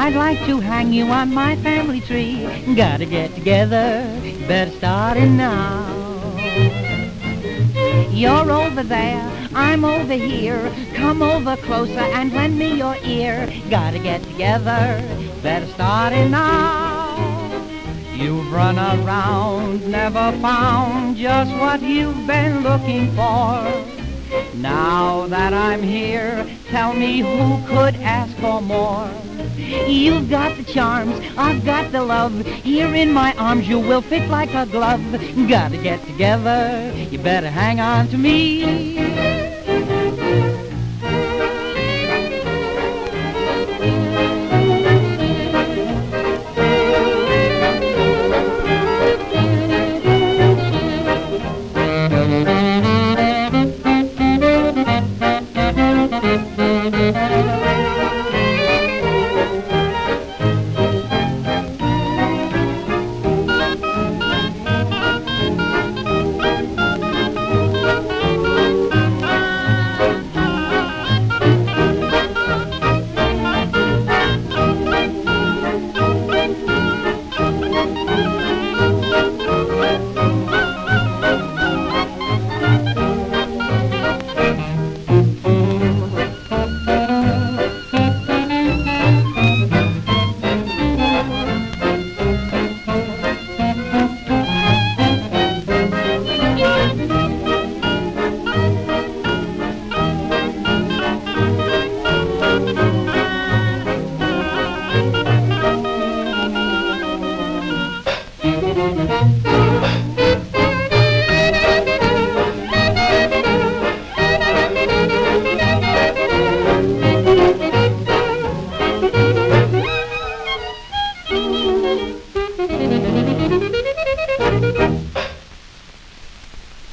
I'd like to hang you on my family tree. Gotta get together, better start it now. You're over there, I'm over here. Come over closer and lend me your ear. Gotta get together, better start it now. You've run around, never found just what you've been looking for. Now that I'm here, tell me who could ask for more. You've got the charms, I've got the love. Here in my arms you will fit like a glove. Gotta get together, you better hang on to me.